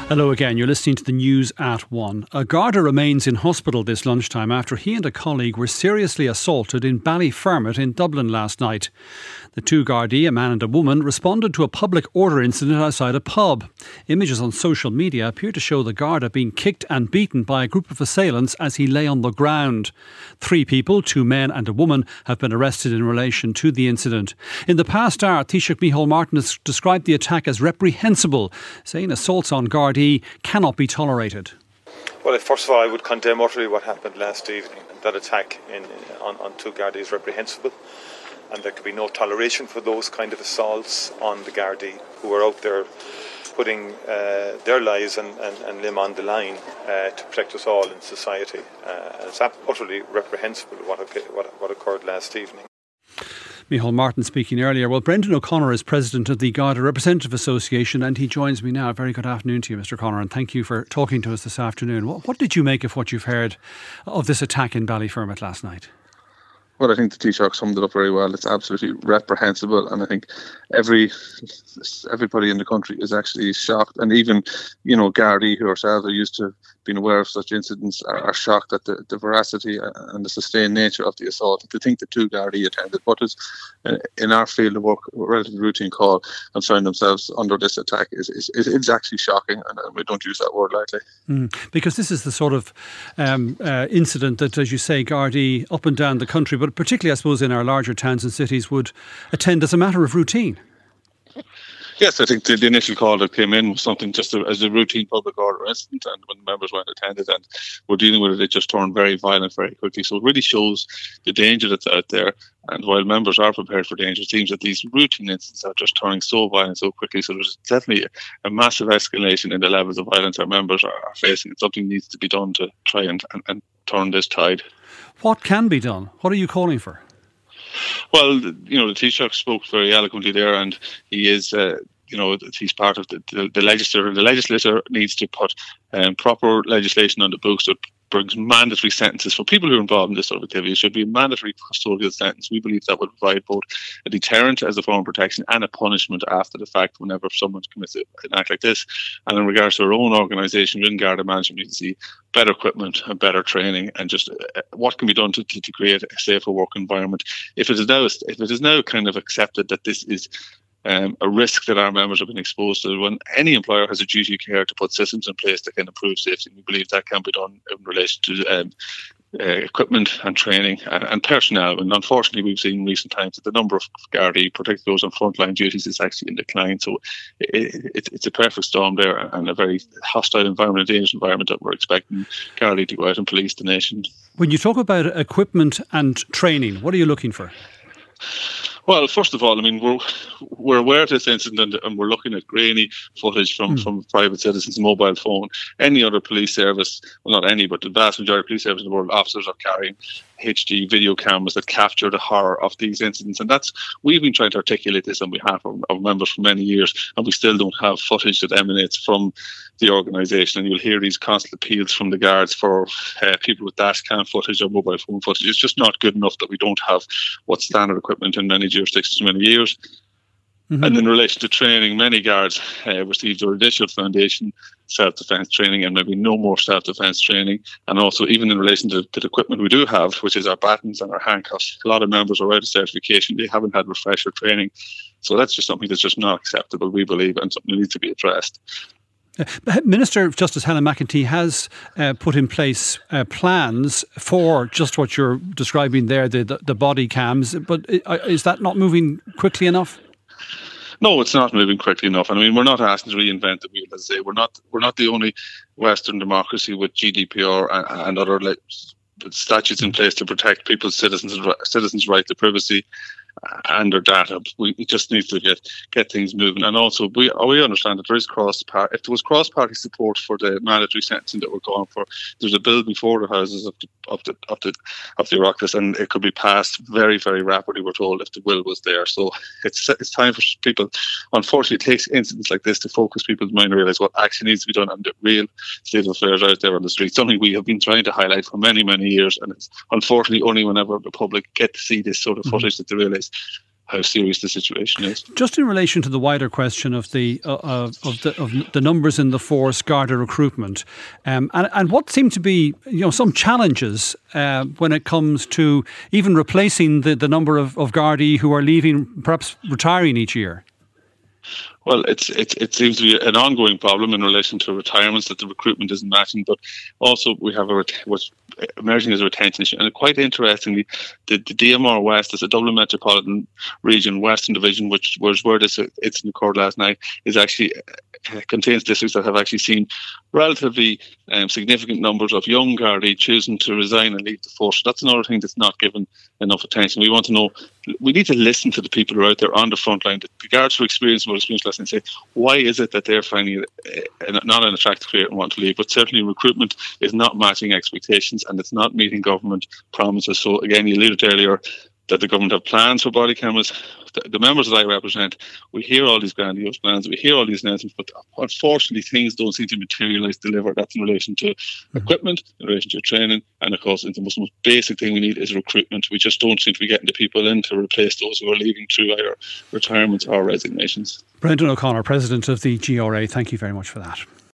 Hello again, you're listening to the news at 1. A Garda remains in hospital this lunchtime after he and a colleague were seriously assaulted in Ballyfermot in Dublin last night. The two Gardaí, a man and a woman, responded to a public order incident outside a pub. Images on social media appear to show the Garda being kicked and beaten by a group of assailants as he lay on the ground. 3 people, 2 men and a woman, have been arrested in relation to the incident. In the past hour, Taoiseach Micheál Martin has described the attack as reprehensible, saying assaults on Gardaí cannot be tolerated. Well, first of all, I would condemn utterly what happened last evening. That attack on 2 Gardaí is reprehensible, and there could be no toleration for those kind of assaults on the Gardaí who are out there putting their lives and limb on the line to protect us all in society. It's utterly reprehensible what occurred last evening. Micheál Martin speaking earlier. Well, Brendan O'Connor is president of the Garda Representative Association, and he joins me now. Very good afternoon to you, Mr. O'Connor, and thank you for talking to us this afternoon. What did you make of what you've heard of this attack in Ballyfermot last night? Well, I think the Taoiseach summed it up very well. It's absolutely reprehensible, and I think everybody in the country is actually shocked, and even Gardaí who ourselves are used to being aware of such incidents are shocked at the veracity and the sustained nature of the assault. To think the 2 Gardaí attended what is in our field of work a relatively routine call and found themselves under this attack is actually shocking, and we don't use that word lightly. Because this is the sort of incident that, as you say, Gardaí up and down the country, but particularly I suppose in our larger towns and cities, would attend as a matter of routine. Yes, I think the initial call that came in was something just as a routine public order incident, and when members went attended and were dealing with it, it just turned very violent very quickly. So it really shows the danger that's out there. And while members are prepared for danger, it seems that these routine incidents are just turning so violent so quickly. So there's definitely a massive escalation in the levels of violence our members are facing. And something needs to be done to try and turn this tide. What can be done? What are you calling for? Well, the Taoiseach spoke very eloquently there, and he is, he's part of the legislature. The legislature needs to put proper legislation on the books that brings mandatory sentences for people who are involved in this sort of activity. It should be a mandatory custodial sentence. We believe that would provide both a deterrent as a form of protection and a punishment after the fact whenever someone commits an act like this. And in regards to our own organisation, within Garda Management, we need to see better equipment and better training, and just what can be done to create a safer work environment. If it is now kind of accepted that this is a risk that our members have been exposed to, when any employer has a duty of care to put systems in place that can improve safety, we believe that can be done in relation to equipment and training and personnel. And unfortunately, we've seen in recent times that the number of Gardaí, particularly those on frontline duties, is actually in decline. So it's a perfect storm there, and a very hostile environment, a dangerous environment that we're expecting Gardaí to go out and police the nation. When you talk about equipment and training, what are you looking for? Well, first of all, I mean, we're aware of this incident, and we're looking at grainy footage from private citizens' mobile phone. Any other police service, well, not any, but the vast majority of police services in the world, officers are carrying HD video cameras that capture the horror of these incidents. And we've been trying to articulate this on behalf of members for many years, and we still don't have footage that emanates from the organisation. And you'll hear these constant appeals from the guards for people with dash cam footage or mobile phone footage. It's just not good enough that we don't have what's standard equipment in many jurisdictions for many years. And in relation to training, many guards received their initial foundation self-defence training and maybe no more self-defence training. And also, even in relation to the equipment we do have, which is our batons and our handcuffs, a lot of members are out of certification. They haven't had refresher training. So that's just something that's just not acceptable, we believe, and something that needs to be addressed. Minister of Justice Helen McEntee has put in place plans for just what you're describing there, the body cams, but is that not moving quickly enough? No, it's not moving quickly enough. I mean, we're not asking to reinvent the wheel, as I say. We're not the only Western democracy with GDPR and other statutes in place to protect people's citizens' right to privacy and their data. We just need to get things moving. And also, we understand that there is if there was cross-party support for the mandatory sentencing that we're going for, there's a bill before the houses of the Oireachtas, and it could be passed very, very rapidly, we're told, if the will was there. So it's time for people. Unfortunately, it takes incidents like this to focus people's mind and realise what actually needs to be done and the real state of affairs out there on the street. Something we have been trying to highlight for many, many years, and it's unfortunately only whenever the public get to see this sort of footage that they realise how serious the situation is. Just in relation to the wider question of the numbers in the force, Garda recruitment, and what seem to be some challenges when it comes to even replacing the number of Gardaí who are leaving, perhaps retiring each year. Well, it seems to be an ongoing problem in relation to retirements, that the recruitment isn't matching, but also we have what's emerging as a retention issue. And quite interestingly, the DMR West, as a Dublin Metropolitan Region Western Division, which was where this incident occurred last night, is actually contains districts that have actually seen relatively significant numbers of young Gardaí choosing to resign and leave the force. That's another thing that's not given enough attention. We want to know, we need to listen to the people who are out there on the front line. The guards who experience last night and say, why is it that they're finding it not an attractive career and want to leave? But certainly recruitment is not matching expectations and it's not meeting government promises. So again, you alluded earlier that the government have plans for body cameras. The members that I represent, we hear all these grandiose plans, we hear all these announcements, but unfortunately things don't seem to materialise, deliver. That's in relation to equipment, in relation to training, and of course the most basic thing we need is recruitment. We just don't seem to be getting the people in to replace those who are leaving through either retirements or resignations. Brendan O'Connor, President of the GRA, thank you very much for that.